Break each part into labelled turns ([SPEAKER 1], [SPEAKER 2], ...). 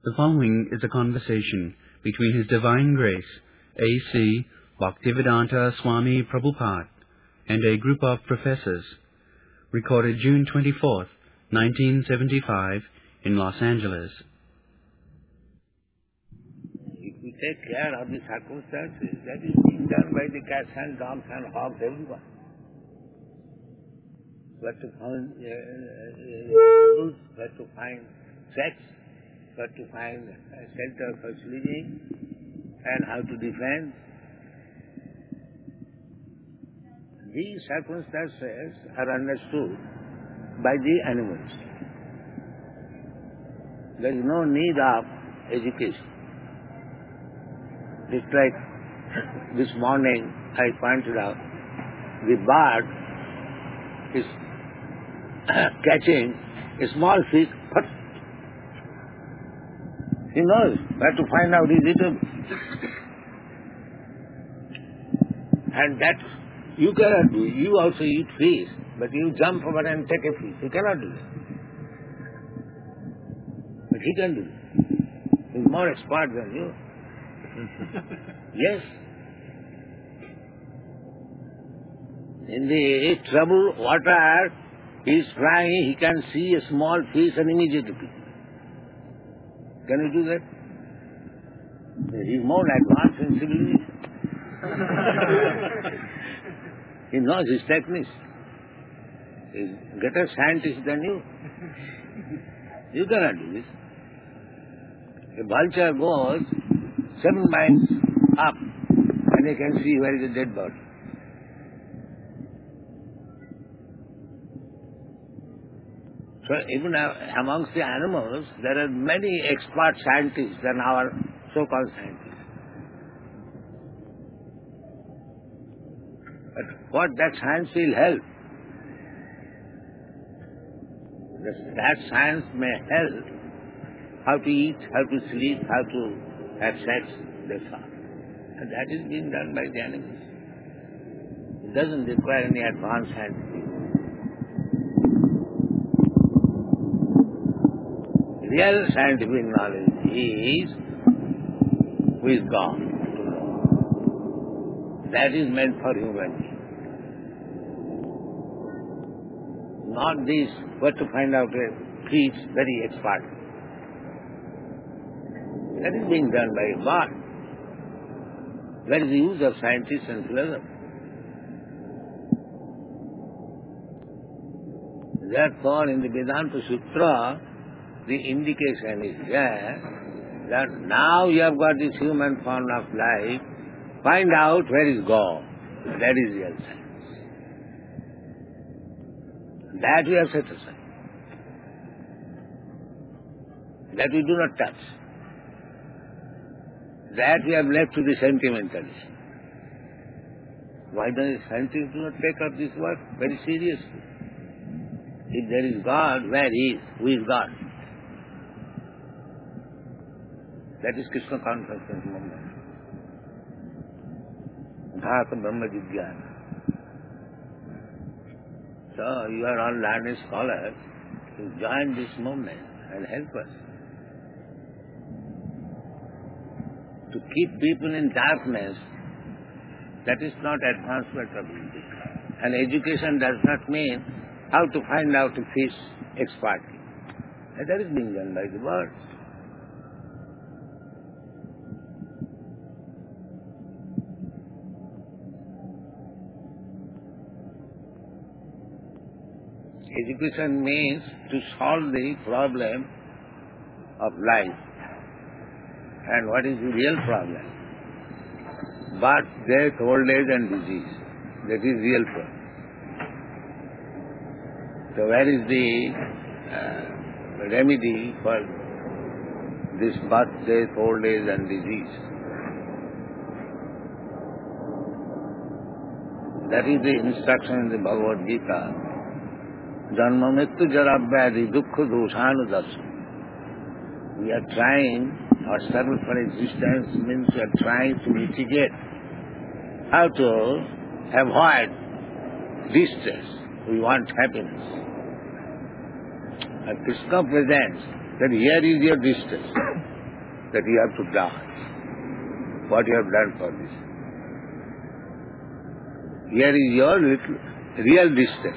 [SPEAKER 1] The following is a conversation between His Divine Grace, A.C. Bhaktivedanta Swami Prabhupada, and a group of professors, recorded June 24th, 1975, in Los Angeles.
[SPEAKER 2] If we take care of the circumstances, that is being done by the cats and dogs and hogs, everyone. Where to find rules, where to find sex, where to find a shelter for sleeping, and how to defend. These circumstances are understood by the animals. There is no need of education. Just like this morning I pointed out, the bird is catching a small fish, but he knows where to find out his eatable. And that you cannot do. You also eat fish, but you jump over and take a fish. You cannot do that. But he can do it. He's more expert than you. Yes. In the troubled water, he is flying, he can see a small fish and immediately pick it. Can you do that? He is more advanced in civilization. He knows his techniques. He is a greater scientist than you. You cannot do this. A vulture goes 7 miles up and he can see where is the dead body. So even amongst the animals, there are many expert scientists than our so-called scientists. But what that science will help? That science may help how to eat, how to sleep, how to have sex, that's all. And that is being done by the animals. It doesn't require any advanced science. Real scientific knowledge is with God. That is meant for human beings. Not this, where to find out a fish very expert. That is being done by God. That is the use of scientists and philosophers. Therefore, in the Vedanta Sutra, the indication is there that now you have got this human form of life, find out where is God. That is real science. That we have set aside. That we do not touch. That we have left to the sentimentalists. Why does the scientists do not take up this work very seriously? If there is God, where is? Who is God? That is Krishna consciousness movement. Dhata Brahma Jidhyana. So you are all learned scholars to join this movement and help us. To keep people in darkness, that is not advancement of education. And education does not mean how to find out a fish expertly. And that is being done by the birds. Education means to solve the problem of life. And what is the real problem? Birth, death, old age and disease. That is real problem. So where is the remedy for this birth, death, old age and disease? That is the instruction in the Bhagavad Gita. Janma mrityu jara vyadhi dukkha doshanu darsana. We are trying, our struggle for existence means we are trying to mitigate how to avoid distress. We want happiness. And Krishna presents that here is your distress. that you have to die. What you have done for this? Here is your real distress.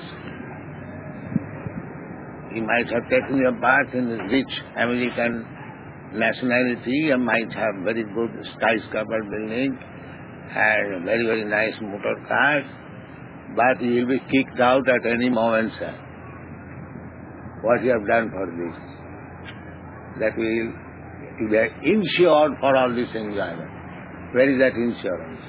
[SPEAKER 2] You might have taken your birth in a rich American nationality, you might have very good skyscraper building and very, very nice motor cars, but you will be kicked out at any moment, sir. What you have done for this? That you be insured for all this enjoyment. Where is that insurance?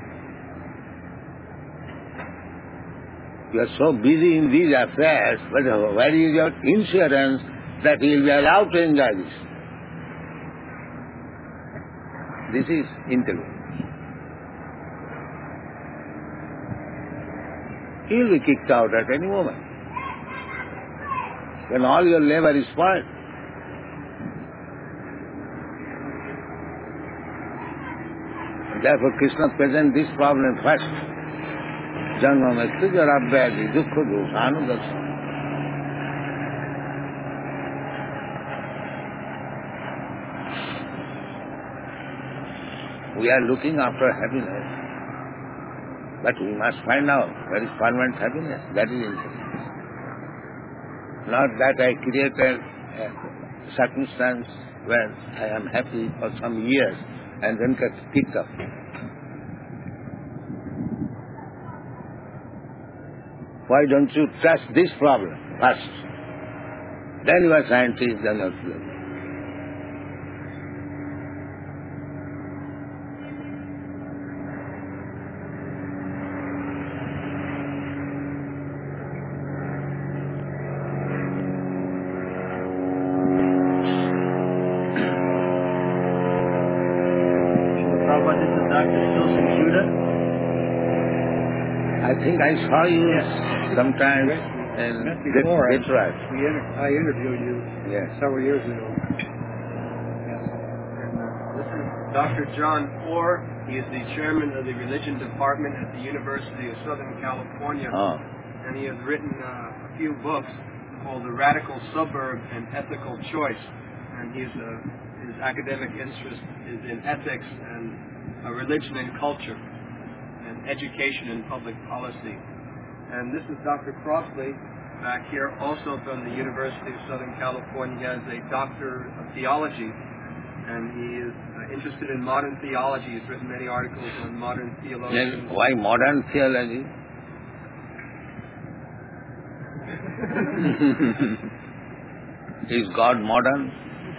[SPEAKER 2] You are so busy in these affairs, but where is your insurance that you will be allowed to enjoy this? This is intellect. You will be kicked out at any moment. Then all your labor is spoiled. Therefore Krishna presents this problem first. Janma mrityu jara vyadhi dukkha doshanudasa. We are looking after happiness, but we must find out what is permanent happiness. That is intelligence. Not that I created a circumstance where I am happy for some years and then get picked up. Why don't you trust this problem first? Then you are scientist, then you are philosopher. I think I saw you sometime in Detroit.
[SPEAKER 3] I interviewed you several years ago. Yes. And this is Dr. John Orr. He is the chairman of the religion department at the University of Southern California. And he has written a few books called The Radical Suburb and Ethical Choice. And his academic interest is in ethics and religion and culture, education and public policy. And this is Dr. Crossley back here, also from the University of Southern California. He has a doctor of theology, and he is interested in modern theology. He's written many articles on modern theologians.
[SPEAKER 2] Why modern theology? Is God modern?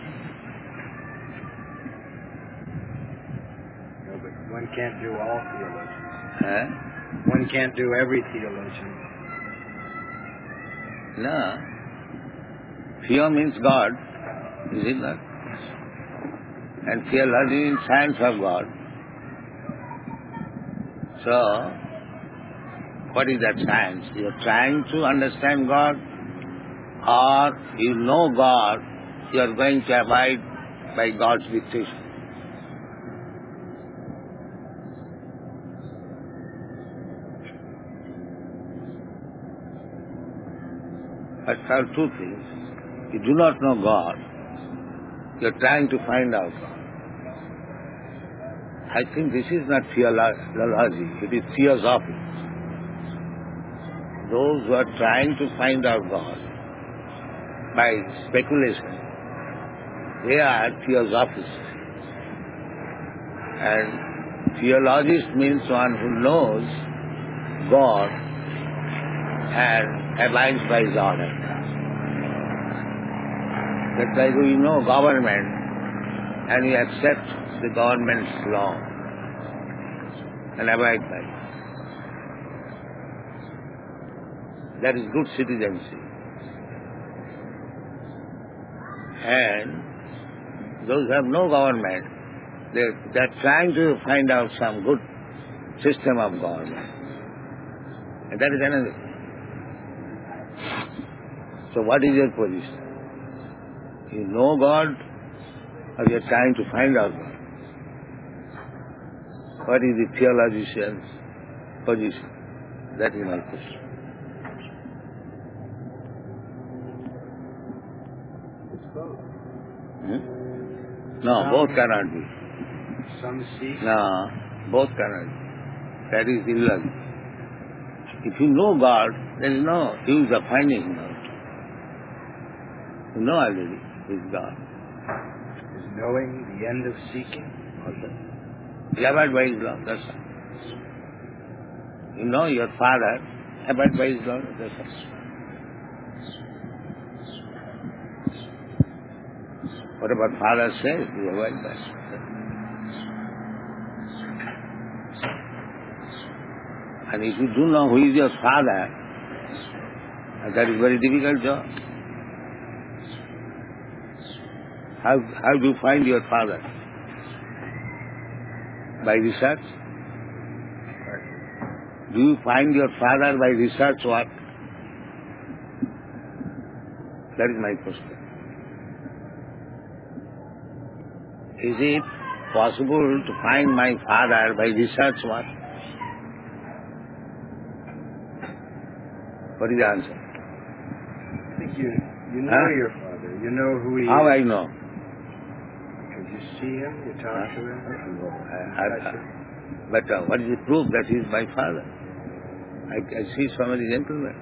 [SPEAKER 3] No, but one can't do all theology.
[SPEAKER 2] One
[SPEAKER 3] can't do every theologian.
[SPEAKER 2] No. Theo means God, is it not? And theology means science of God. So, what is that science? You are trying to understand God, or you know God, you are going to abide by God's dictation. But there are two things. You do not know God. You are trying to find out God. I think this is not theology. It is theosophy. Those who are trying to find out God by speculation, they are theosophists. And theologist means one who knows God and abides by his order. That's like we know government and we accept the government's law and abide by it. That is good citizenship. And those who have no government, they are trying to find out some good system of government. And that is another thing. So what is your position? You know God, or you are trying to find out God? What is the theologian's position? That is my question. No, both cannot be.
[SPEAKER 3] Some seek.
[SPEAKER 2] No, both cannot be. That is illogical. If you know God, there is no use of finding Him out. You know already He is God.
[SPEAKER 3] Is knowing the end of seeking?
[SPEAKER 2] Okay. You abide by His law, that's all. You know your Father, abide by His law, that's all. Whatever Father says, you abide by it. And if you do know who is your Father, that is very difficult job. How do you find your Father? By research? Do you find your Father by research what? That is my question. Is it possible to find my Father by research what? What is the answer?
[SPEAKER 3] I think you know your Father. You know who He
[SPEAKER 2] How
[SPEAKER 3] is.
[SPEAKER 2] I know?
[SPEAKER 3] Because you see Him, you talk to Him.
[SPEAKER 2] But what is the proof that He is my Father? I see so many gentlemen.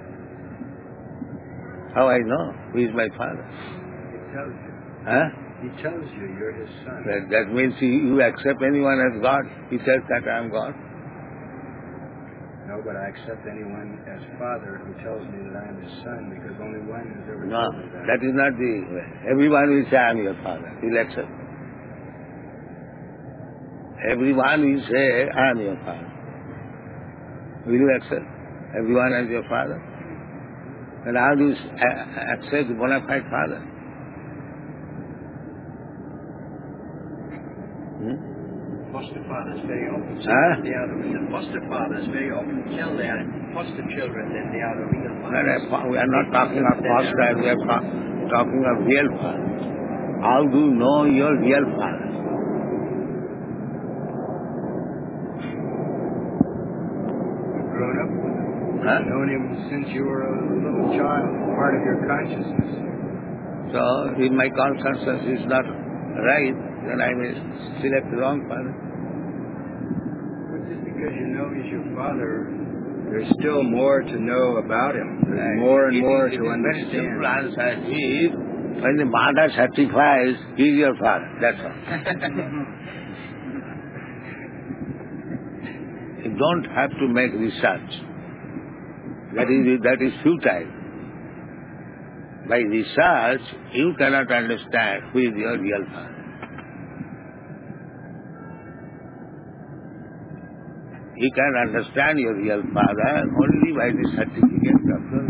[SPEAKER 2] How I know who is my Father?
[SPEAKER 3] He tells you.
[SPEAKER 2] He
[SPEAKER 3] tells you you're His son.
[SPEAKER 2] That means you accept anyone as God. He says that I am God.
[SPEAKER 3] No, but I accept anyone as Father who tells me that I am His son, because only one has ever
[SPEAKER 2] No,
[SPEAKER 3] told me that.
[SPEAKER 2] that is not the way. Everyone will say I am your Father. He will accept. Everyone will say I am your Father. Will you accept everyone as your Father? And how do you accept the bona fide Father?
[SPEAKER 3] Foster fathers very often
[SPEAKER 2] Huh?
[SPEAKER 3] they are the real foster fathers very often tell their foster children that they are the real fathers.
[SPEAKER 2] We are not talking of foster, we are talking of real Father. How do you know your real Father?
[SPEAKER 3] You've grown up with Him.
[SPEAKER 2] Huh?
[SPEAKER 3] You've known Him since you were a little child, part of your consciousness.
[SPEAKER 2] So, if my consciousness is not right, then I may select the wrong Father.
[SPEAKER 3] But just because you know He's your Father, there's still more to know about Him. There's more and more to understand.
[SPEAKER 2] Very simple answer is, when the mother certifies, He is your Father. That's all. You don't have to make research. That is futile. By research, you cannot understand who is your real Father. You can understand your real Father only by the certificate of your Father.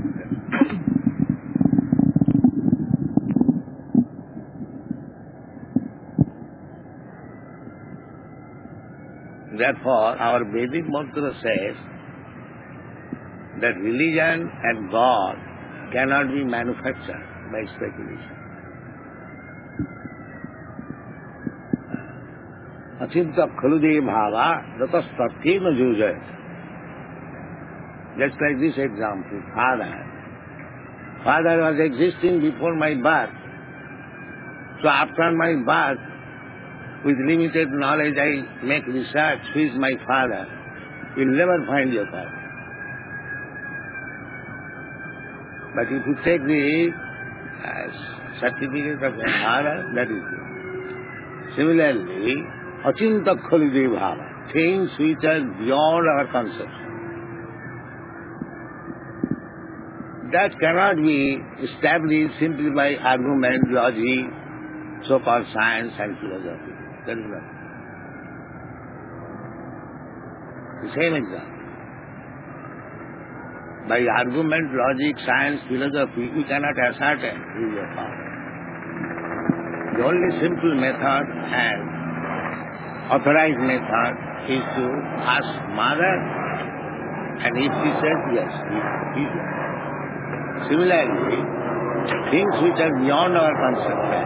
[SPEAKER 2] Therefore, our Vedic mantra says that religion and God cannot be manufactured by speculation. Achinta khalude bhava ratastarthena jujay. Just like this example, Father was existing before my birth. So after my birth, with limited knowledge, I make research, who is my Father. You'll never find your Father. But if you take the certificate of your Father, that is good. Similarly, achinta khalude bhava, things which are beyond our conception. That cannot be established simply by argument, logic, so-called science and philosophy. That is not. The same example. By argument, logic, science, philosophy, we cannot ascertain who is your Father. The only simple method and authorized method is to ask Mother, and if she says yes, he is yours. Similarly, things which are beyond our conception,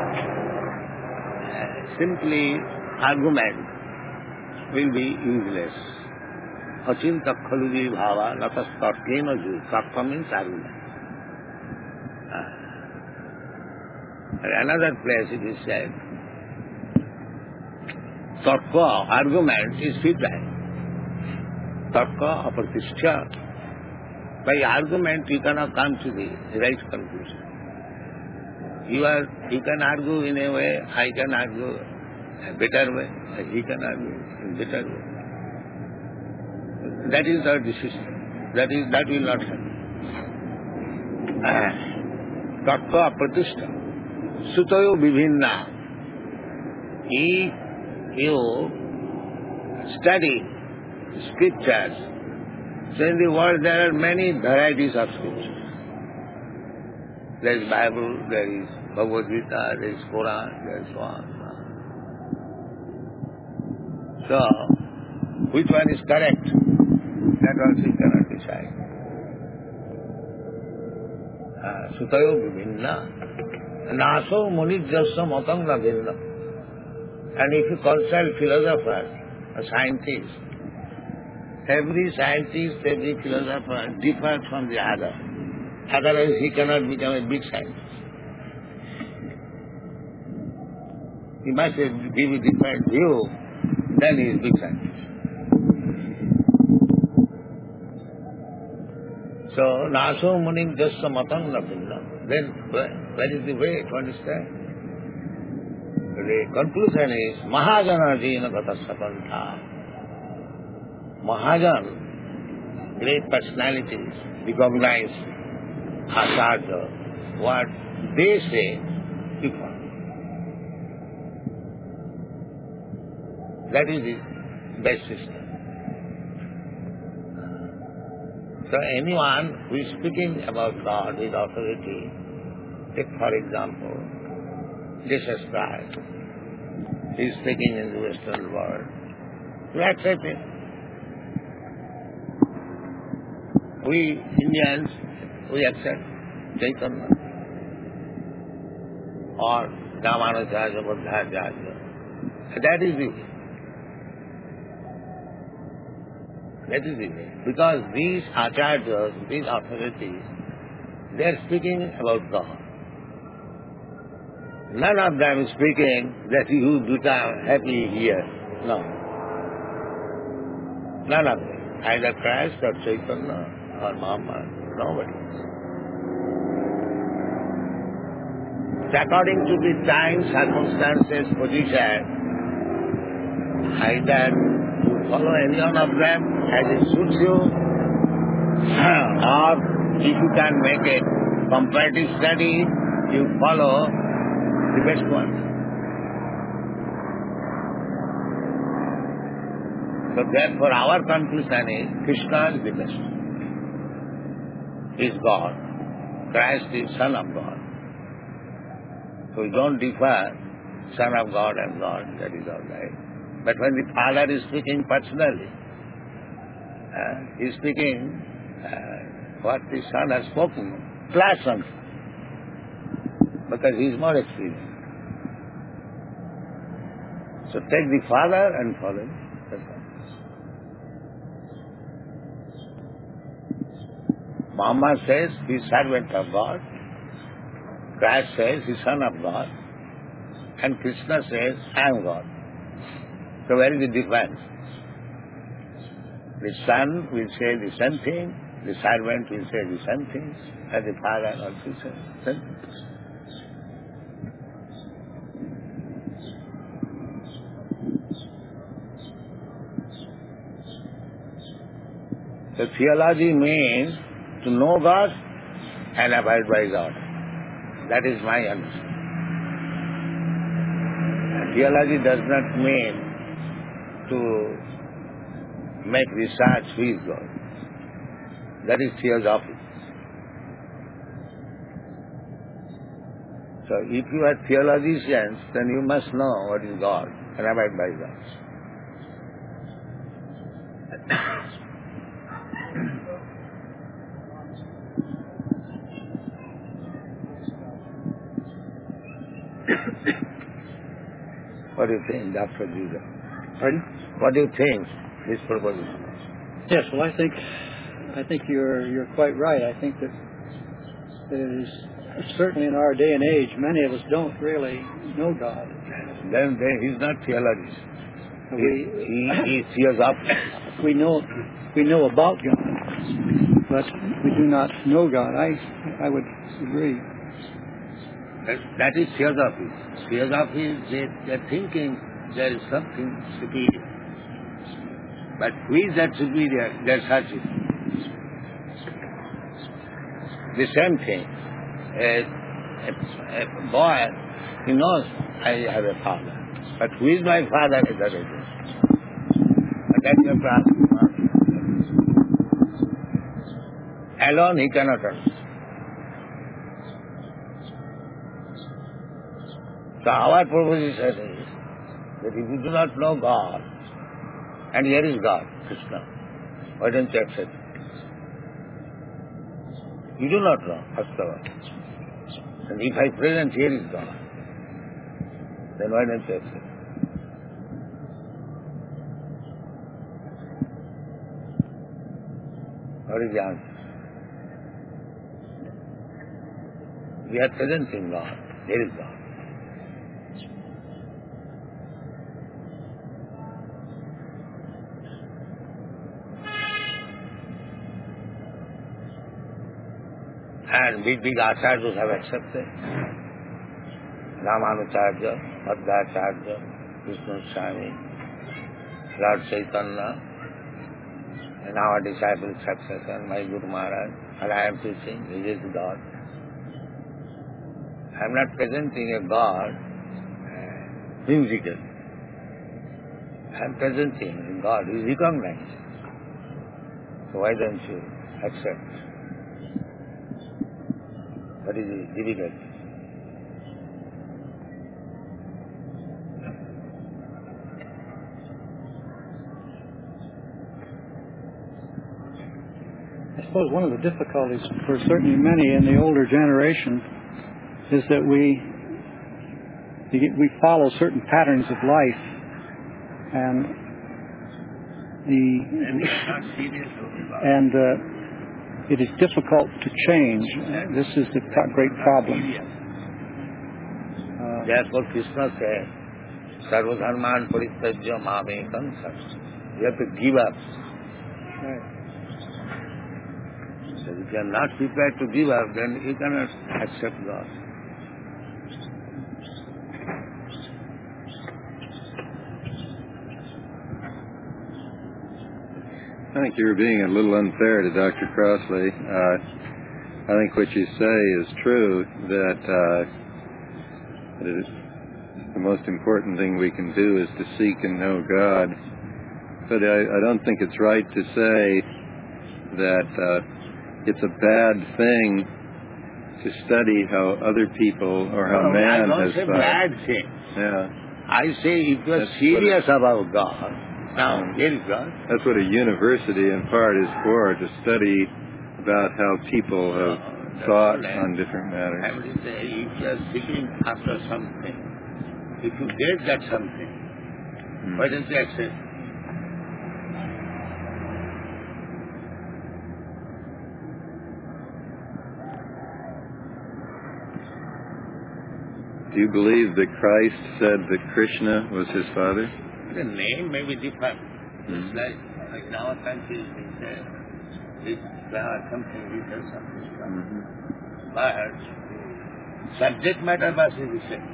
[SPEAKER 2] simply argument will be useless. Achinta khalude bhava natastarthena ju. Tattva means argument. At another place it is said Tarka, argument, is feedback. Tarka apratishya. By argument you cannot come to the right conclusion. You can argue in a way, I can argue a better way, he can argue in a better way. That is our decision. That will not happen. Tarka apratishya. Sutayo vibhinna. If you study scriptures, so in the world there are many varieties of scriptures. There is Bible, there is Bhagavad Gita, there is Quran, there is so on. So, which one is correct? That also you cannot decide. Sutayo vibhinna. Naso munijjasya matang na bhinna. And if you consult philosophers or scientists, every scientist, every philosopher differs from the other. Otherwise he cannot become a big scientist. He must give a different view, then he is big scientist. So, naso munim jasya matang na bhinna. Then where is the way to understand? The conclusion is Mahajana Jina Gata Satanta. Mahajan, great personalities, recognize Acharya. What they say, you follow. That is the best system. So anyone who is speaking about God with authority, take for example, Jesus Christ, he is speaking in the Western world. We accept it. We Indians, we accept Chaitanya or Ramanujacharya, Buddhacharya. That is the way. That is the way. Because these acharyas, these authorities, they are speaking about God. None of them is speaking that you become happy here. No. None of them. Either Christ or Chaitanya or Muhammad. Nobody. So according to the time, circumstances, position, either you follow any one of them as it suits you, or if you can make a comparative study, you follow the best one. So therefore our conclusion is Krishna is the best. He is God. Christ is Son of God. So we don't differ Son of God and God, that is all right. But when the Father is speaking personally, he is speaking what the Son has spoken, plus something. Because he is more experienced. So take the Father and follow him. That's all. Muhammad says he is servant of God. Christ says he is Son of God. And Krishna says, I am God. So where is the difference? The Son will say the same thing, the servant will say the same thing, and the Father also says the same thing. So theology means to know God and abide by God. That is my understanding. And theology does not mean to make research with God. That is theosophy. So if you are theologians, then you must know what is God and abide by God. What do you think, Dr. Judah?
[SPEAKER 4] Pardon?
[SPEAKER 2] What do you think, this proposition?
[SPEAKER 4] Yes, well, I think you're quite right. I think that it is certainly in our day and age, many of us don't really know God.
[SPEAKER 2] Then he's not theologist. He sees up.
[SPEAKER 4] We know about God, but we do not know God. I would agree.
[SPEAKER 2] That is theosophy. Theosophy is they're thinking there is something superior. But who is that superior? They're searching. The same thing. A boy, he knows I have a father. But who is my father is the reason. And that you have to ask him. Alone he cannot understand. So our proposition is that if you do not know God, and here is God, Krishna, why don't you accept it? You do not know, first of all. And if I present here is God, then why don't you accept it? What is the answer? We are presenting God, there is God. And big acharyas have accepted. Ramanujarya, Madhvacharya, Vishnu Swami, Lord Chaitanya, and our disciple successor, my Guru Maharaj, and I am teaching, this is God. I am not presenting a God whimsical. I am presenting a God who is recognized. So why don't you accept? What is difficult?
[SPEAKER 4] I suppose one of the difficulties for certainly many in the older generation is that we follow certain patterns of life, and it is difficult to change. This is the great problem.
[SPEAKER 2] Therefore Krishna said, Sarvadharman Parityajya Mamekam Saranam. You have to give up.
[SPEAKER 4] Right.
[SPEAKER 2] So if you are not prepared to give up, then you cannot accept God.
[SPEAKER 5] I think you're being a little unfair to Dr. Crossley. I think what you say is true, that the most important thing we can do is to seek and know God. But I don't think it's right to say that it's a bad thing to study how other people or how man has thought.
[SPEAKER 2] I don't say bad thing.
[SPEAKER 5] Yeah.
[SPEAKER 2] I say if you are serious about God, now here is God.
[SPEAKER 5] That's what a university in part is for, to study about how people have thought on different matters.
[SPEAKER 2] I would say if you are seeking after something, if you get that something, why don't you accept?
[SPEAKER 5] Do you believe that Christ said that Krishna was his father?
[SPEAKER 2] The name may be different. It's like in our country, we say, this something, we tell something. But subject matter was the same.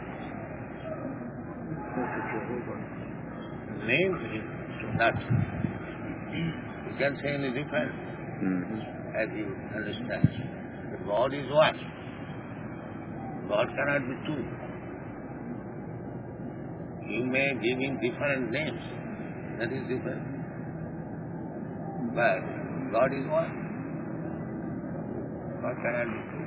[SPEAKER 2] Name is not. You can say any different, as you understand. The God is one. God cannot be two. You may give him different names. That is different. But God is one. God cannot be two.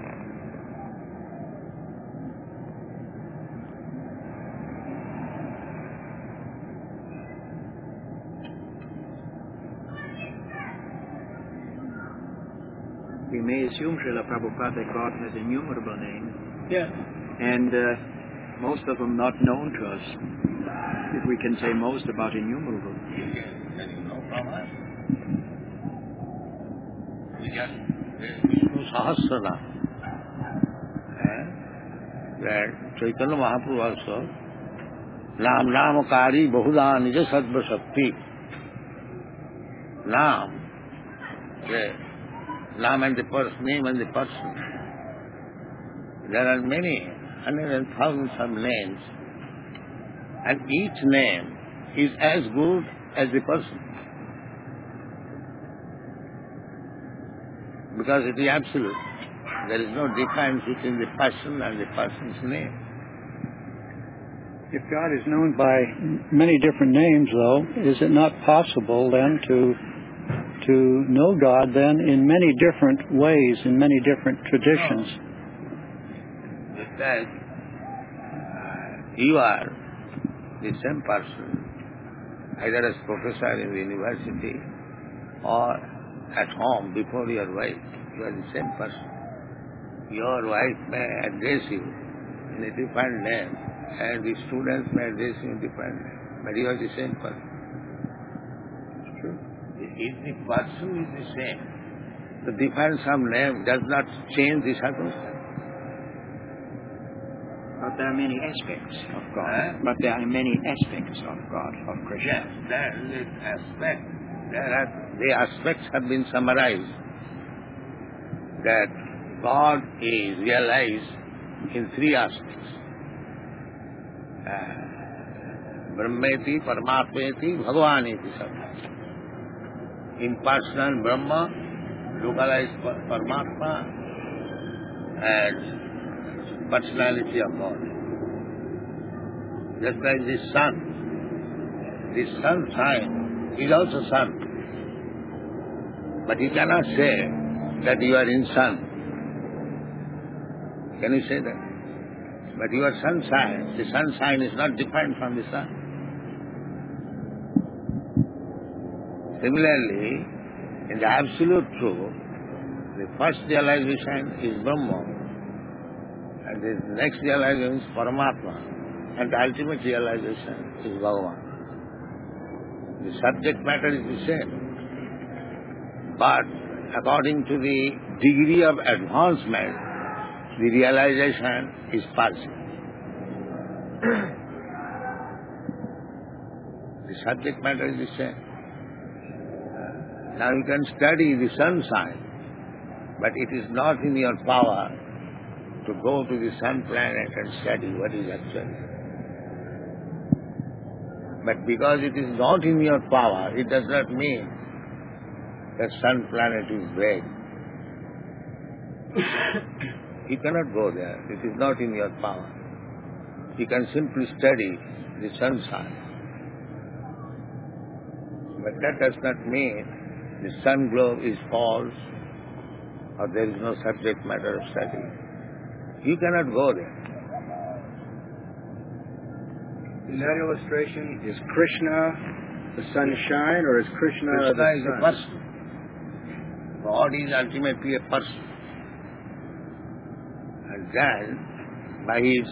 [SPEAKER 4] We may assume, Srila Prabhupada, that God has innumerable names.
[SPEAKER 2] Yeah.
[SPEAKER 4] And most of them not known to us. If we can say most about innumerable.
[SPEAKER 2] Then you know from us. We just Vishnu Sahasranaam. Where Chaitanya Mahaprabhu also Nam Namakari Bahuda Nija Sattva Shakti. Nam, the Nam and the person, name and the person. There are many, hundreds and thousands of names, and each name is as good as the person. Because it is absolute. There is no difference between the person and the person's name.
[SPEAKER 4] If God is known by many different names, though, is it not possible then to know God then in many different ways, in many different traditions?
[SPEAKER 2] No. Because you are the same person, either as professor in the university or at home before your wife. You are the same person. Your wife may address you in a different name, and the students may address you in different name, but you are the same person. It's true. If the person is the same, the difference of name does not change the circumstance.
[SPEAKER 4] But there are many aspects of God. But there are many aspects of God, of Krishna.
[SPEAKER 2] Yes, there is aspect. The aspects have been summarized. That God is realized in three aspects. Brahmeti, Paramatmeti, Bhagavaneti Sabha. Impersonal Brahma, localized Paramatma, and personality of God. Just like the sun sign is also sun. But you cannot say that you are in sun. Can you say that? But your sun sign, the sun sign is not different from the sun. Similarly, in the absolute truth, the first realization is Brahma, and the next realization is Paramatma, and the ultimate realization is Bhagavan. The subject matter is the same, but according to the degree of advancement, the realization is partial. The subject matter is the same. Now you can study the sun sign, but it is not in your power to go to the sun planet and study what is actually. But because it is not in your power, it does not mean that sun planet is vague. You cannot go there. It is not in your power. You can simply study the sun sign. But that does not mean the sun globe is false or there is no subject matter of study. You cannot go there.
[SPEAKER 3] In that illustration, is Krishna the sunshine, or is Krishna
[SPEAKER 2] Krishna
[SPEAKER 3] the
[SPEAKER 2] is
[SPEAKER 3] sun?
[SPEAKER 2] a person. God is ultimately a person. And then, by his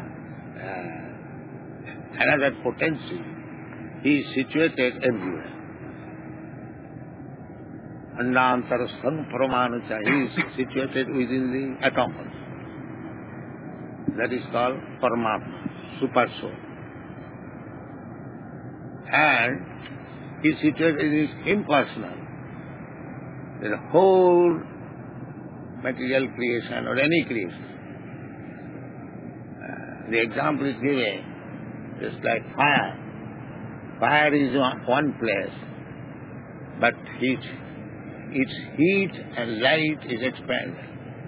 [SPEAKER 2] another potency, he is situated everywhere. Andantarastham Paramanucha, he is situated within the atom. That is called Paramatma, Super Soul. And he is situated in his impersonal. The whole material creation or any creation. The example is given, just like fire. Fire is one place, but its heat and light is expanded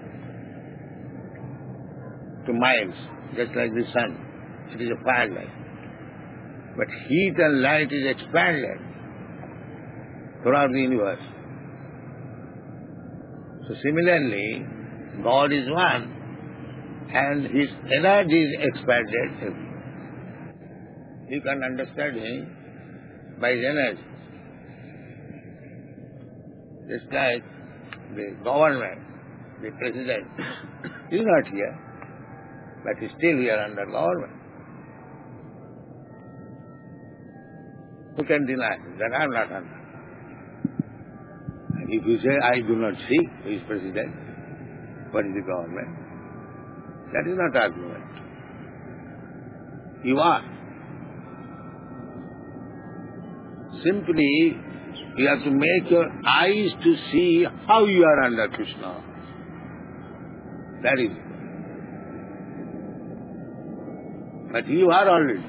[SPEAKER 2] to miles, just like the sun. It is a firelight. But heat and light is expanded throughout the universe. So similarly, God is one, and His energy is expanded everywhere. You can understand Him by His energy. Just like the government, the president is not here, but is still here under government. Who can deny that I am not under? And if you say, I do not see who is president, what is the government? That is not argument. You are. Simply, you have to make your eyes to see how you are under Krishna. That is it. But you are already.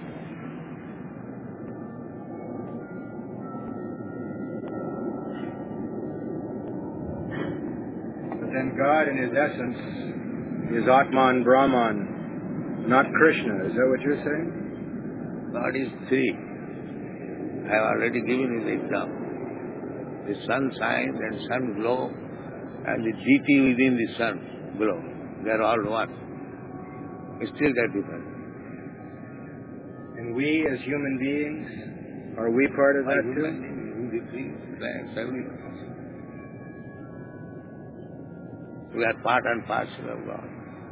[SPEAKER 3] But then God in His essence is Atman Brahman, not Krishna. Is that what you're saying?
[SPEAKER 2] God is three. I have already given you the example. The sun shines and sun glow, and the deity within the sun glow. They are all one. Still they are different.
[SPEAKER 3] And we as human beings, are we part of that too?
[SPEAKER 2] The trees, plants, everything. We are part and parcel of God.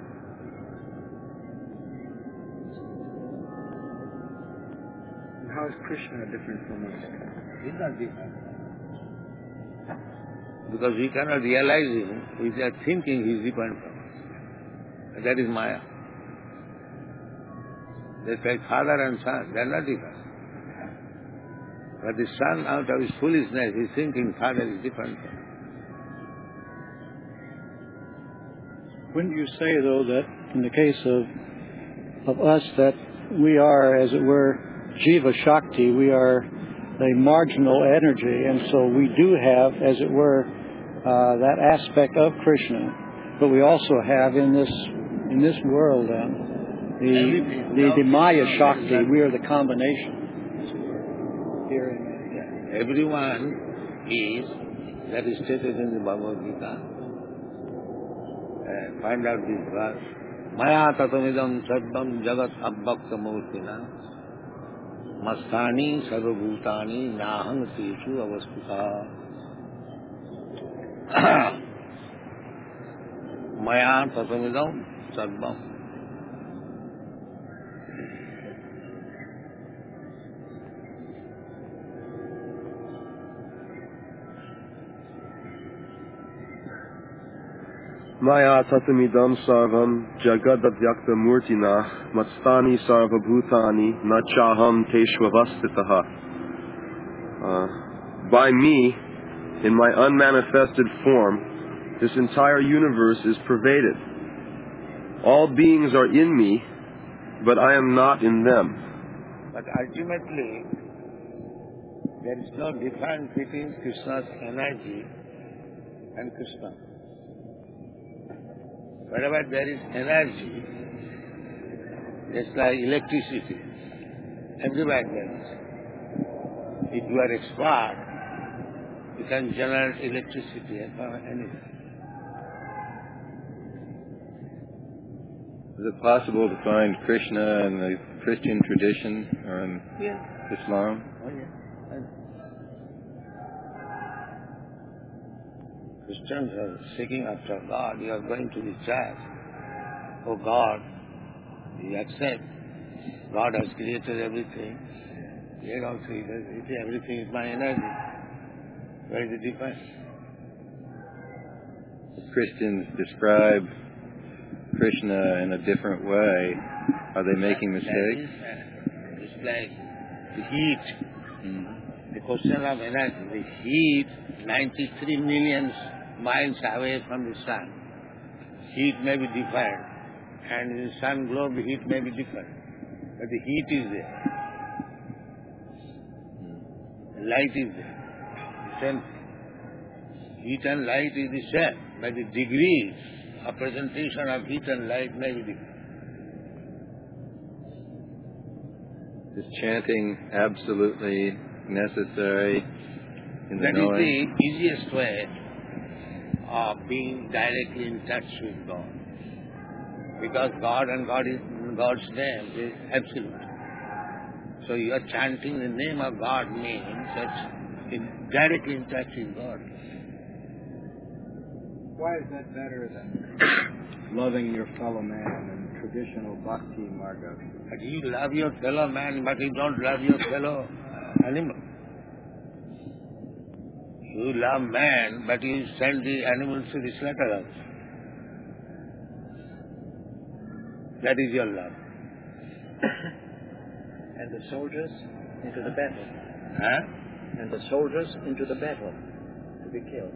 [SPEAKER 3] How is Krishna different from us?
[SPEAKER 2] He is not different. Because we cannot realize him, we are thinking he is different from us. And that is Maya. Just like father and son, they are not different. But the son, out of his foolishness, is thinking father is different from him.
[SPEAKER 4] When do you say, though, that in the case of us, that we are, as it were, Jiva Shakti, we are a marginal energy, and so we do have, as it were, that aspect of Krishna, but we also have in this world the Maya Shakti. We are the combination.
[SPEAKER 2] Everyone is, that is stated in the Bhagavad Gita. Find out this verse. Maya tatamidam sarvam jagat abbakta murtina mastani sarvabhutani nahang teshu avastita. Maya tatamidam sarvam.
[SPEAKER 3] Maya tatamidam sarvam jagadadvyakta murtina matstani sarvabhutani nachaham teshvavastitaha. By me, in my unmanifested form, this entire universe is pervaded. All beings are in me, but I am not in them.
[SPEAKER 2] But ultimately, there is no difference between Krishna's energy and Krishna. Wherever there is energy, it's like electricity. Everywhere there is. If you are expert, you can generate electricity from anywhere.
[SPEAKER 5] Is it possible to find Krishna in the Christian tradition or in Islam?
[SPEAKER 2] Oh, yeah. Christians are seeking after God. You are going to the church. Oh God, you accept. God has created everything. Here also He does it. Everything is my energy. Where is the difference?
[SPEAKER 5] Christians describe Krishna in a different way. Are they making mistakes?
[SPEAKER 2] It's like the heat. The question of energy. The heat, 93 million miles away from the sun. Heat may be different. And in the sun globe, the heat may be different. But the heat is there. The light is there. The same thing. Heat and light is the same. But the degrees of presentation of heat and light may be different.
[SPEAKER 5] Is chanting absolutely necessary in the knowing?
[SPEAKER 2] That is the easiest way of being directly in touch with God. Because God and God's name is absolute. So you are chanting the name of God means that's directly in touch with God.
[SPEAKER 3] Why is that better than loving your fellow man and traditional bhakti marga?
[SPEAKER 2] But you love your fellow man, but you don't love your fellow animal. You love man, but you send the animals to the slaughterhouse. That is your love.
[SPEAKER 4] And the soldiers into the battle.
[SPEAKER 2] Huh?
[SPEAKER 6] and the soldiers into the battle to be killed.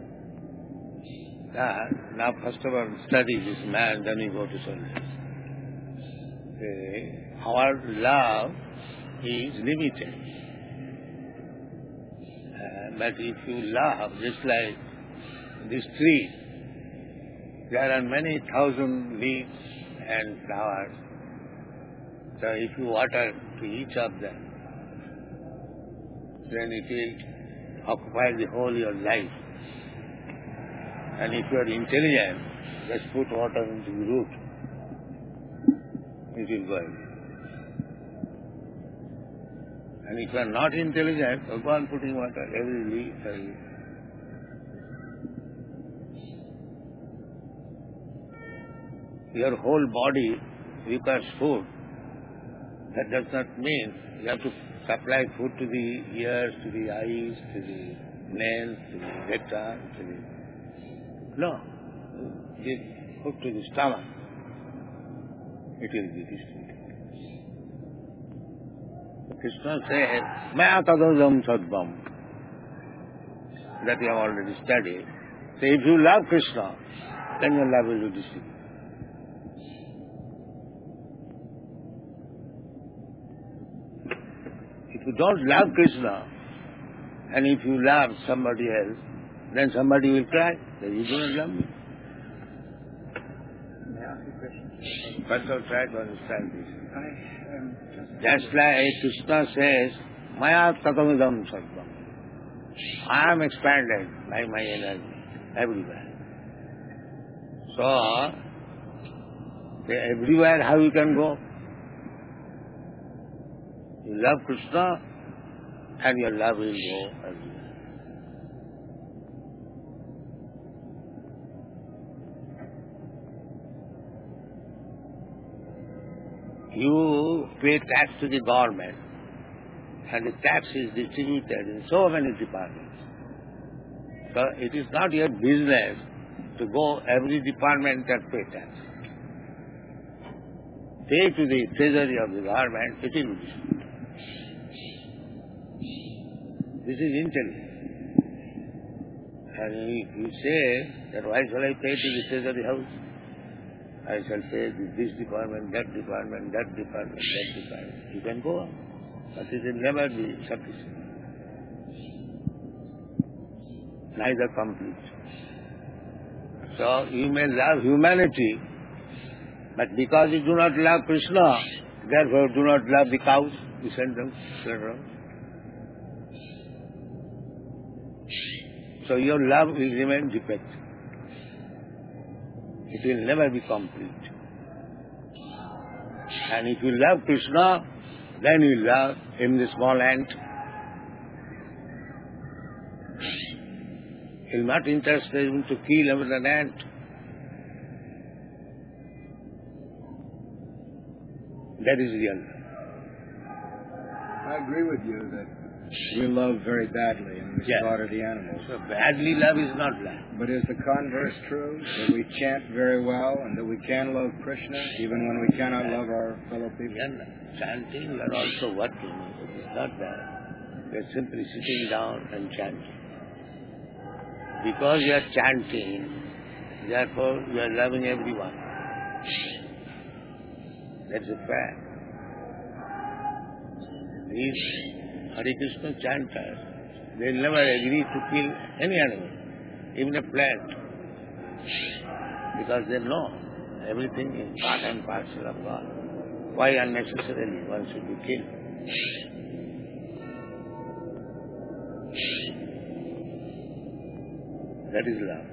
[SPEAKER 2] Now first of all, study this man, then you go to soldiers. Our love is limited. But if you love, just like this tree, there are many thousand leaves and flowers. So if you water to each of them, then it will occupy the whole of your life. And if you are intelligent, just put water into the root. It will go away. And if you are not intelligent, go on putting water every leaf. Your whole body requires food. That does not mean you have to supply food to the ears, to the eyes, to the nails, to the rectum, to the... No. Give food to the stomach. It will be distributed. Krishna says, Maya tadadam sadvam. That we have already studied. So if you love Krishna, then your love will be distributed. If you don't love Krishna, and if you love somebody else, then somebody will cry that you do not love me.
[SPEAKER 6] May I ask you a question?
[SPEAKER 2] First of all, try to understand this. Just like Krishna says, Maya tatamidam sarvam. I am expanded by my energy everywhere. So, everywhere how you can go? You love Krishna and your love will go everywhere. You pay tax to the government and the tax is distributed in so many departments. So it is not your business to go every department and pay tax. Pay to the treasury of the government, it will be distributed. This is intelligence. And if you say that why shall I pay to the treasury house? I shall pay this department, that department, that department, that department. You can go on, but it will never be sufficient. Neither complete. So you may love humanity, but because you do not love Krishna, therefore do not love the cows, you send them around. So your love will remain defective. It will never be complete. And if you love Krishna, then you love him, the small ant. He will not interested in to kill even an ant. That is real.
[SPEAKER 3] I agree with you that we love very badly and we slaughter the animals.
[SPEAKER 2] So badly love is not love.
[SPEAKER 3] But is the converse true? That we chant very well and that we can love Krishna even when we cannot love our fellow people?
[SPEAKER 2] Chanting, you are also working. It is not that. You are simply sitting down and chanting. Because you are chanting, therefore you are loving everyone. That's a fact. These Hare Krishna chanters, they will never agree to kill any animal, even a plant, because they know everything is part and parcel of God. Why unnecessarily one should be killed? That is love.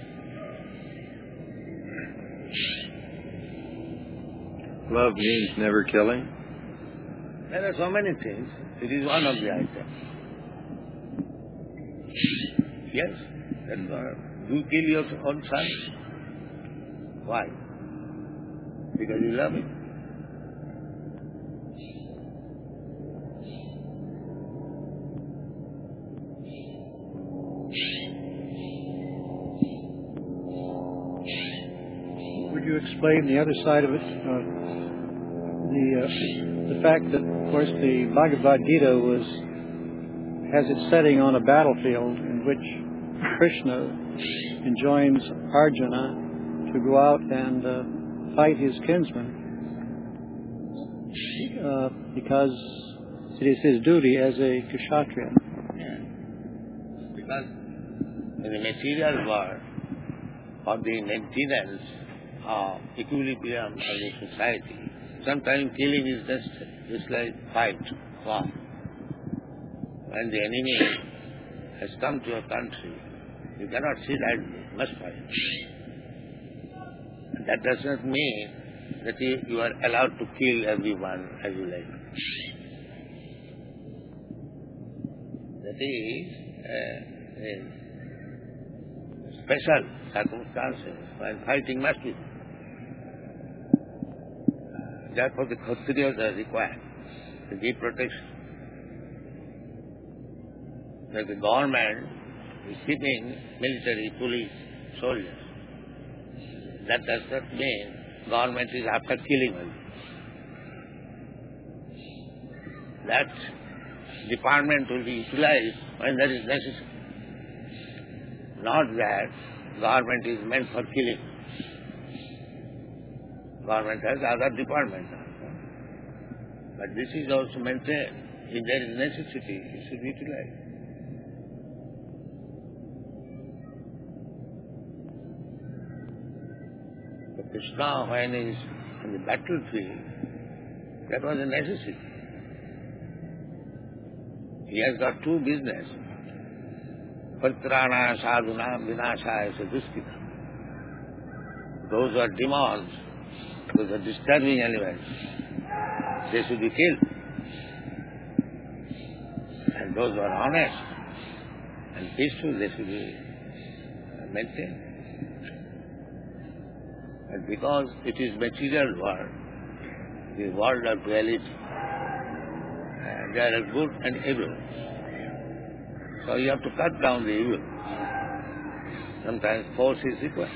[SPEAKER 5] Love means never killing?
[SPEAKER 2] There are so many things. It is one of the items. Yes, that's all. You kill your own son. Why? Because you love him.
[SPEAKER 4] Would you explain the other side of it? The fact that, of course, the Bhagavad Gita was has its setting on a battlefield in which Krishna enjoins Arjuna to go out and fight his kinsman because it is his duty as a Kshatriya.
[SPEAKER 2] Yeah. Because in the material world, for the maintenance of equilibrium of the society, sometimes killing is necessary. It's like fight, war. When the enemy has come to a country, you cannot sit idly, you must fight. That does not mean that you are allowed to kill everyone as you like. That is special circumstances when fighting must be. Therefore the Kshatriyas are required to give protection. That the government is keeping military, police, soldiers. That does not mean government is after killing us. That department will be utilized when there is necessary. Not that government is meant for killing. Government has other departments. But this is also maintained. If there is necessity, it should be utilized. But Krishna, when he is on the battlefield, that was a necessity. He has got two business. Paritrana sadhuna vinashaya duskita. Those are demons, those are disturbing elements. They should be killed. And those who are honest and peaceful, they should be maintained. And because it is material world, the world of reality, and there are good and evil. So you have to cut down the evil. Sometimes force is required.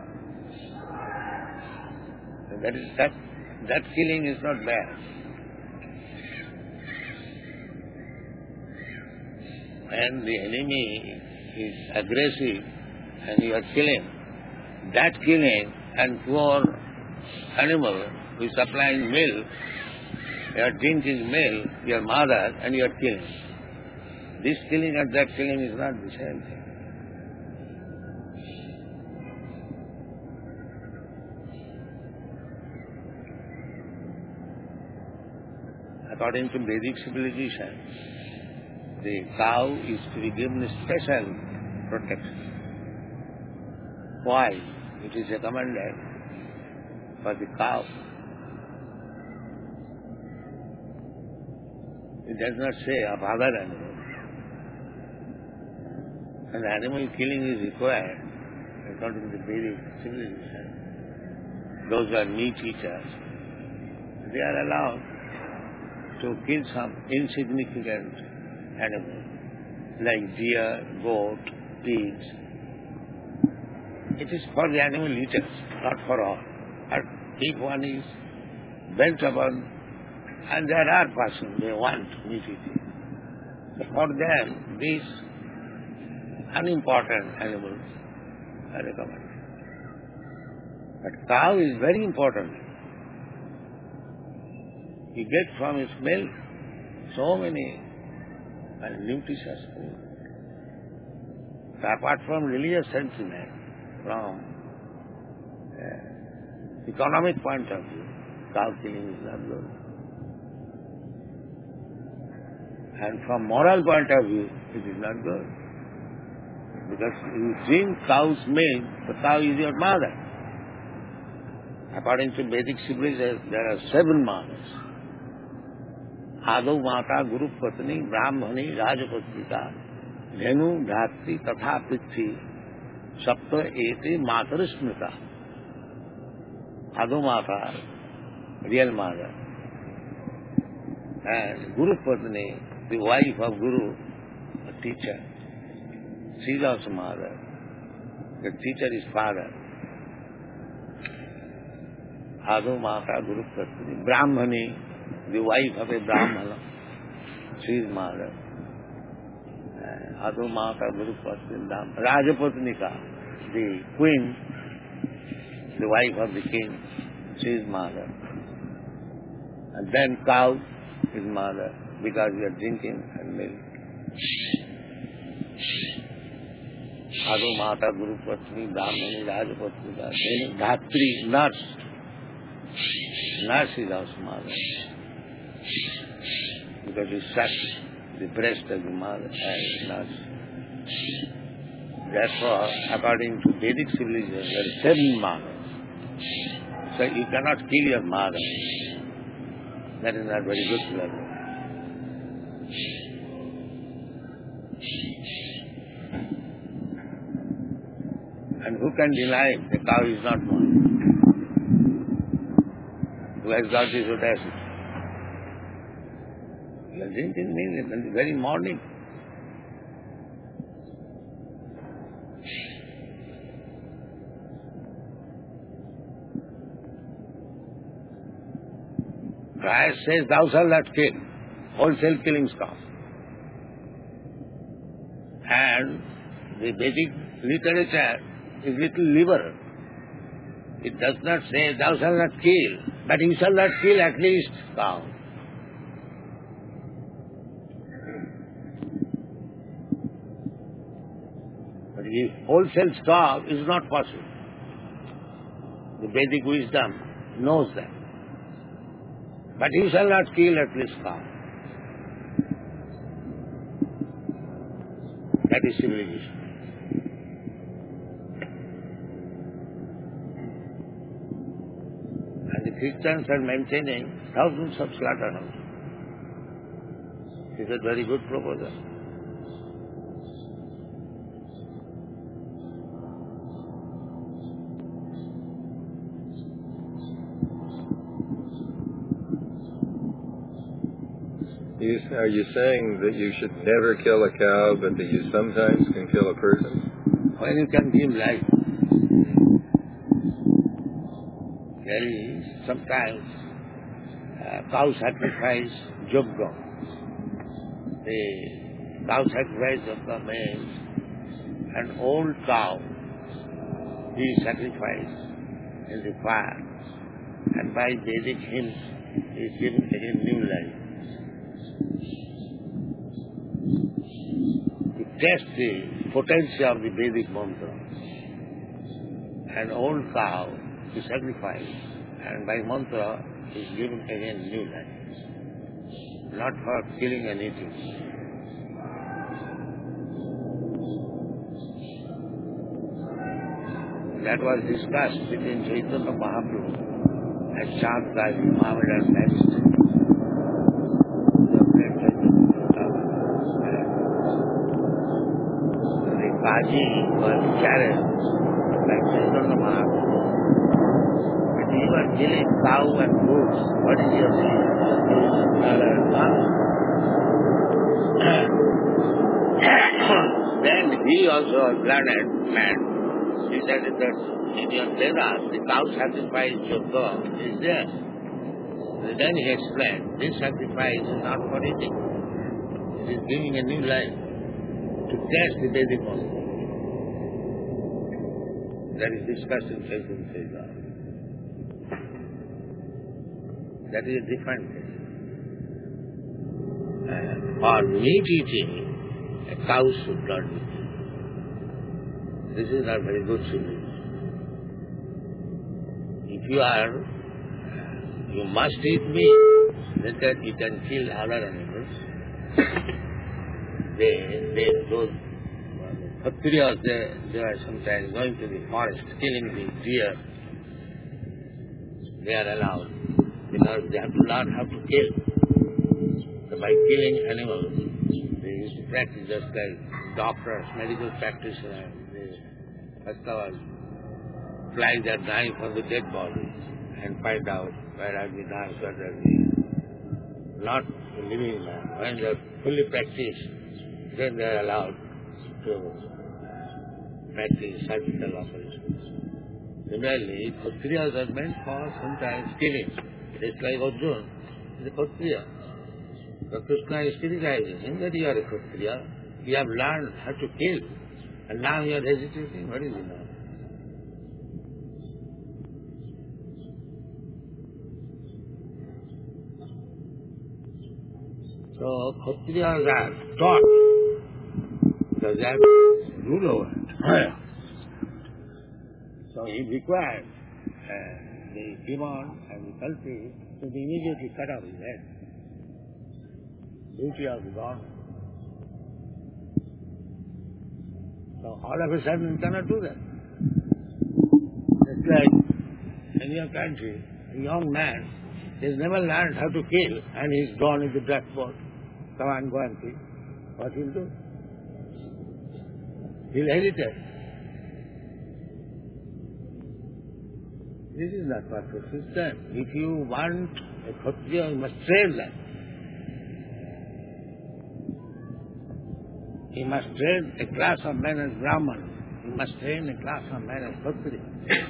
[SPEAKER 2] And that killing is not bad. When the enemy is aggressive and you are killing, that killing and poor animal who is supplying milk, you are drinking milk, your mother, and you are killing. This killing and that killing is not the same thing. According to Vedic civilization, the cow is to be given special protection. Why? It is recommended for the cow. It does not say of other animals. And animal killing is required according to the Vedic civilization. Those who are meat eaters, they are allowed to kill some insignificant animals like deer, goat, pigs. It is for the animal eaters, not for all. But if one is bent upon, and there are persons, they want meat eating. So for them, these unimportant animals are recommended. But cow is very important. You get from its milk so many nutritious food. So apart from religious sentiment, from economic point of view, cow killing is not good. And from moral point of view, it is not good. Because you drink cow's milk, the cow is your mother. According to Vedic civilization, there are 7 mothers. Adau Mata, Guru Patni, Brahmani, Rajapatrika, Dhenu, Dhati, Tatha Prithi, Sapta Ete Matarasmita. Adau Mata, real mother. And Guru Patni, the wife of Guru, a teacher. She is also mother. The teacher is father. Adau Mata, Guru Patni, Brahmani, the wife of a Brahmana, she is mother. Adu Mata Guru Pasindam. Rajapatnika, the queen, the wife of the king, she is mother. And then cow is mother, because we are drinking and milk. Adu Mata Guru Pasni, Brahmani, Rajapatnika. Then Dhatri, nurse. Nurse is also mother. Because we suck the breast of the mother and nurse. Therefore, according to Vedic civilization, there are 7 mothers. So you cannot kill your mother. That is not very good to learn. And who can deny the cow is not one? Who has got this audacity? You are drinking milk in the very morning. Christ says, thou shalt not kill. Wholesale killing stop. And the Vedic literature is little liberal. It does not say, thou shalt not kill, but you shall not kill at least cow. But if wholesale stop is not possible. The Vedic wisdom knows that. But you shall not kill at least cow. That is civilization. And the Christians are maintaining thousands of slaughterhouses. It's a very good proposal.
[SPEAKER 5] Are you saying that you should never kill a cow, but that you sometimes can kill a person?
[SPEAKER 2] When you can give life. There is sometimes cow sacrifice yogya. The cow sacrifice yogya means an old cow is sacrificed in the fire, and by Vedic hymns is given again new life. Test the potency of the Vedic mantra. An old cow is sacrificed, and by mantra is given again new life. Not for killing and eating. That was discussed between Chaitanya Mahaprabhu and Chandra, Mohammedan magistrate. Kaji was challenged by Chaitanya Mahaprabhu. But you are killing cow and goats. What is your Then he also a learned man. He said that in your Vedas, the cow sacrifice yogya is there. Then he explained, this sacrifice is not for eating. It is giving a new life to test the Vedic mantra. That is discussed in Chaitanya Charitamrita. That is a different case. For meat eating, a cow should not be killed. This is not very good civilization. If you must eat meat, then you can kill other animals. Those Kshatriyas, they are sometimes going to the forest, killing the deer. They are allowed, because they have to learn how to kill. So by killing animals, they used to practice just like doctors, medical practitioners. They first of all fly their knife on the dead body and find out where are the knives, where are the not living man. When they are fully practiced, then they are allowed to practice surgical operations. Similarly, Kshatriyas are meant for sometimes killing. It is like Arjuna is a Kshatriya. So Krishna is criticizing him that you are a Kshatriya, You have learned how to kill, and now you are hesitating. What is it now? So Kshatriyas are taught, because they have rule over it. So he required the demon and the culprit to be immediately cut off his head. Duty of the government. So all of a sudden you cannot do that. It's like in your country, a young man has never learned how to kill and he's gone into black boat. Come on, go and kill. What he'll do? He'll hesitate. This is not proper system. If you want a Kshatriya, you must train them. He must train a class of men as Brahman. He must train a class of men as Kshatriya.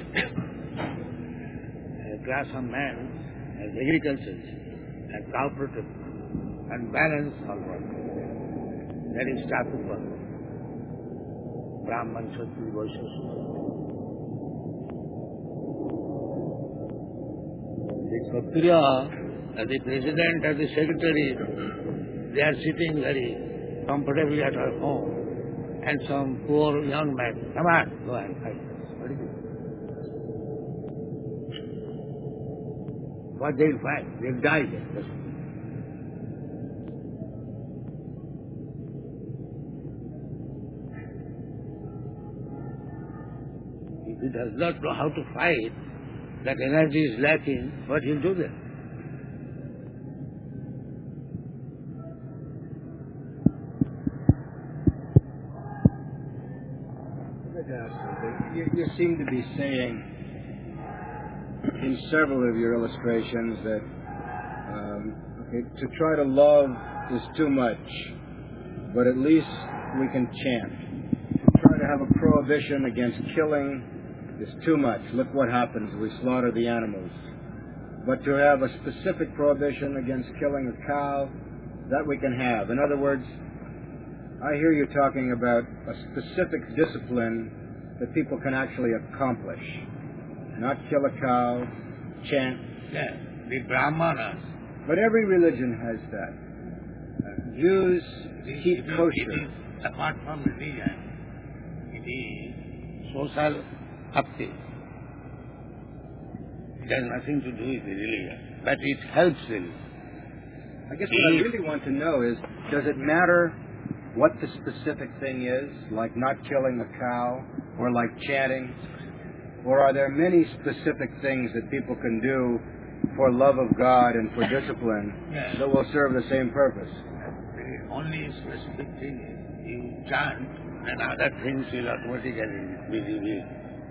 [SPEAKER 2] A class of men as agriculturists and cooperatives and balance all work. That is status work. Brahman, Kshatriya, Vaishya, Shudra. The Kshatriya, the president or the secretary, they are sitting very comfortably at our home, and some poor young man, come on, go and fight. What is it? What they'll fight? They'll die there. If he does not know how to fight, that energy is lacking, what he'll do then?
[SPEAKER 7] You seem to be saying in several of your illustrations that to try to love is too much, but at least we can chant. To try to have a prohibition against killing is too much. Look what happens. We slaughter the animals. But to have a specific prohibition against killing a cow, that we can have. In other words, I hear you talking about a specific discipline that people can actually accomplish. Not kill a cow, chant.
[SPEAKER 2] Yeah, the Brahmanas.
[SPEAKER 7] But every religion has that. Jews keep kosher.
[SPEAKER 2] It is, apart from religion, it is social bhakti. It has nothing to do with the religion, but it helps religion.
[SPEAKER 7] I guess what I really want to know is, does it matter what the specific thing is, like not killing a cow, or like chanting? Or are there many specific things that people can do for love of God and for discipline that will serve the same purpose?
[SPEAKER 2] The only specific thing is you chant and other things will automatically be revealed.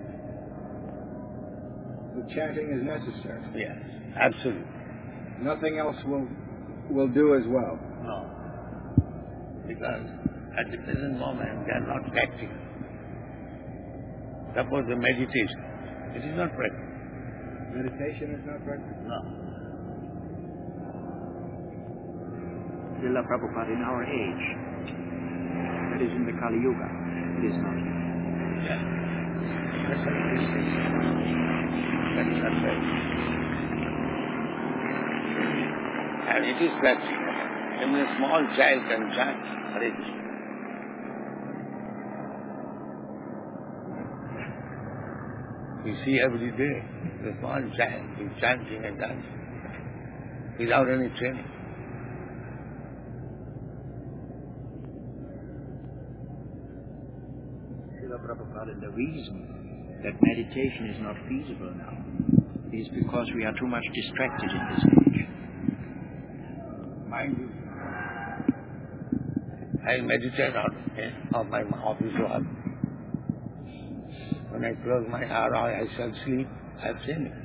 [SPEAKER 7] The chanting is necessary.
[SPEAKER 2] Yes, absolutely.
[SPEAKER 7] Nothing else will do as well.
[SPEAKER 2] No. Because at the present moment they are not practical. Suppose the meditation, it is not practical.
[SPEAKER 7] Meditation is not practical?
[SPEAKER 2] No.
[SPEAKER 6] Srila Prabhupada, in our age, that is in the Kali Yuga, it is not.
[SPEAKER 2] Yeah. That's what it is. That is not practical. And it is practical. Even a small child can chant Hare Krishna. We see every day the small child is chanting and dancing without any training.
[SPEAKER 6] Srila Prabhupada, the reason that meditation is not feasible now is because we are too much distracted in this age.
[SPEAKER 2] Mind you, I meditate on my office work. When I close my eyes or I shall sleep, I have seen it.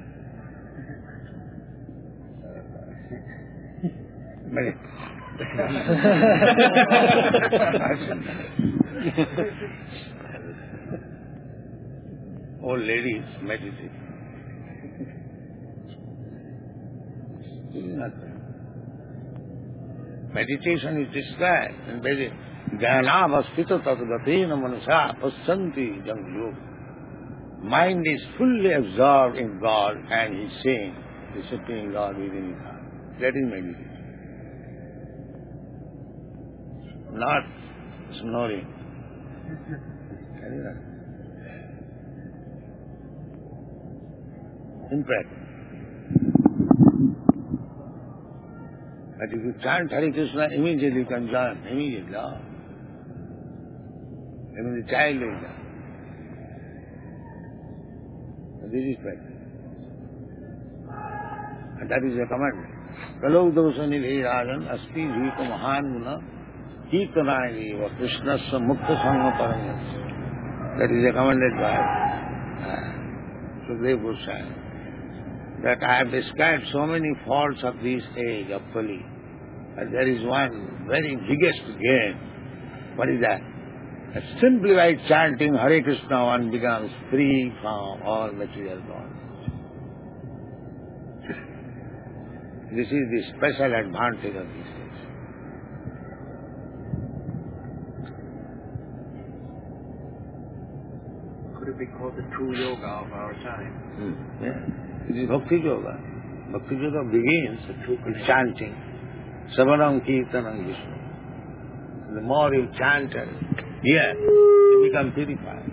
[SPEAKER 2] Old ladies meditate. This is not right. Meditation is described in Vedic Jnanavastita tadgatena manasa pasyanti jang yoga. Mind is fully absorbed in God and He's saying, the Supreme God within His heart. That is meditation. Not snoring. Impractical. But if you chant Hare Krishna, immediately you can join, immediately. Even the child will join. This is practice. And that is a commandment. Kalok dosani rajan asti jita mahan guna kirtanani va krishnasya mukta sangha paramyasya. That is a commanded by Sukadeva Goswami. That I have described so many faults of this age of Kali. But there is one very biggest gain. What is that? That simply by chanting Hare Krishna one becomes free from all material bonds. This is the special advantage of this age.
[SPEAKER 6] Could it be called the true yoga of our time?
[SPEAKER 2] Yeah. It is Bhakti Yoga. Bhakti Yoga begins with chanting. Savanam Kirtanam Vishnu. The more you chant and hear, you become purified.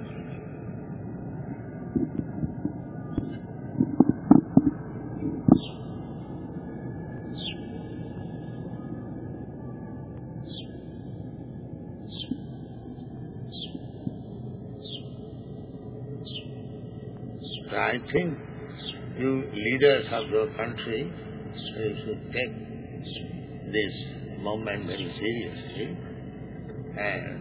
[SPEAKER 2] So I think you leaders of your country, you should take this movement very seriously and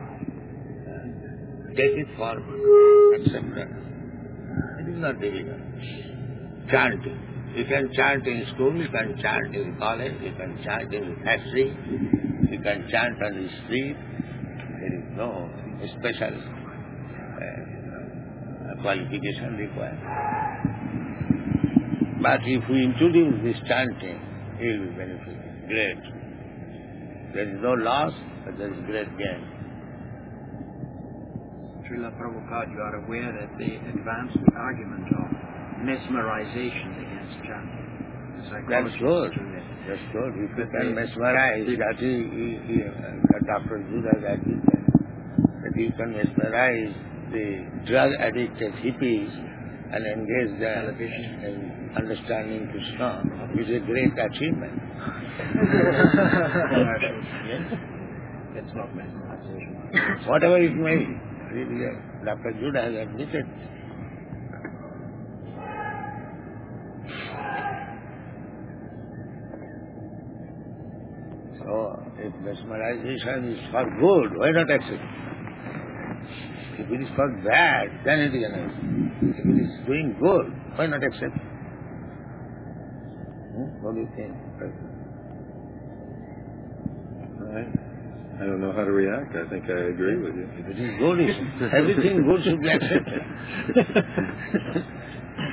[SPEAKER 2] take it forward, accept that. It is not difficult. Chanting. You can chant in school, you can chant in college, you can chant in the factory, you can chant on the street. There is no special qualification required. But if we introduce this chanting, it will be beneficial. Great. There is no loss, but there is great gain.
[SPEAKER 6] Srila Prabhupada, you are aware that they advanced the argument of mesmerization against chanting.
[SPEAKER 2] That's good. That's good. If you can mesmerize, that is, Dr. Judas admitted, that you can mesmerize the drug-addicted hippies and engage them in understanding Krishna, is a great achievement.
[SPEAKER 6] It's not mesmerization.
[SPEAKER 2] Whatever it may be. Dr. Judah has admitted. So, if mesmerization is for good, why not accept it? If it is for bad, then it is another. If it is doing good, why not accept it? What do you think?
[SPEAKER 5] I don't know how to react. I think I agree with you.
[SPEAKER 2] If it is good, everything good should be accepted.